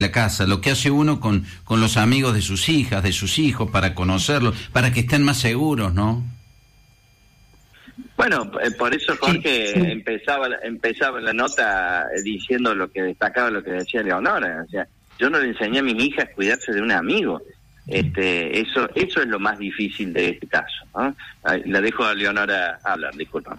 la casa, lo que hace uno con los amigos de sus hijas, de sus hijos, para conocerlos, para que estén más seguros, ¿no? Bueno, por eso Jorge Sí. empezaba la nota diciendo lo que destacaba, lo que decía Leonora. O sea, yo no le enseñé a mis hijas a cuidarse de un amigo. Eso es lo más difícil de este caso, ¿no? La dejo a Leonora hablar, disculpa.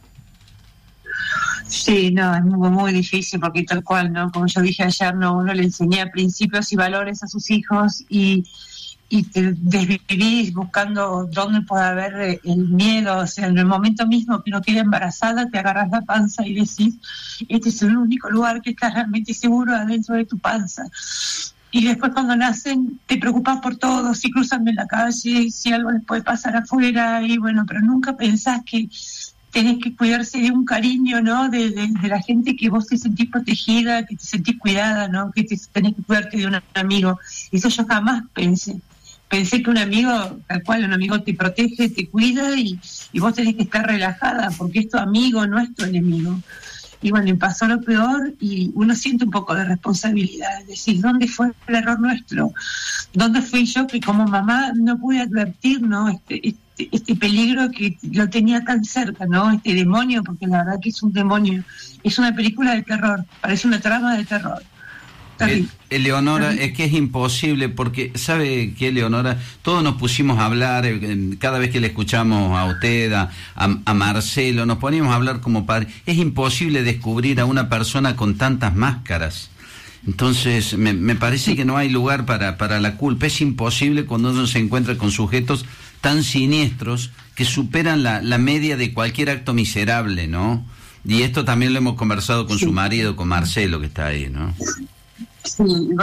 Sí, no, es muy, muy difícil porque tal cual, ¿no? Como yo dije ayer, no, uno le enseña principios y valores a sus hijos y te desvivís buscando dónde puede haber el miedo. O sea, en el momento mismo que uno queda embarazada, te agarras la panza y decís, este es el único lugar que estás realmente seguro adentro de tu panza. Y después cuando nacen te preocupas por todo, si cruzan en la calle, si algo les puede pasar afuera, y bueno, pero nunca pensás que tenés que cuidarse de un cariño, ¿no? De la gente, que vos te sentís protegida, que te sentís cuidada, ¿no? Que tenés que cuidarte de un amigo. Eso yo jamás pensé. Pensé que un amigo, tal cual, un amigo te protege, te cuida y vos tenés que estar relajada porque es tu amigo, no es tu enemigo. Y bueno, y pasó lo peor y uno siente un poco de responsabilidad, es decir, ¿dónde fue el error nuestro? ¿Dónde fui yo que como mamá no pude advertir, ¿no? Este peligro que lo tenía tan cerca, ¿no? Este demonio, porque la verdad que es un demonio. Es una película de terror, parece una trama de terror. Leonora, es que es imposible, porque ¿sabe qué, Leonora? Todos nos pusimos a hablar, cada vez que le escuchamos a usted, a Marcelo, nos poníamos a hablar como padres. Es imposible descubrir a una persona con tantas máscaras. Entonces, me parece que no hay lugar para la culpa. Es imposible cuando uno se encuentra con sujetos tan siniestros que superan la media de cualquier acto miserable, ¿no? Y esto también lo hemos conversado con su marido, con Marcelo, que está ahí, ¿no? Sí,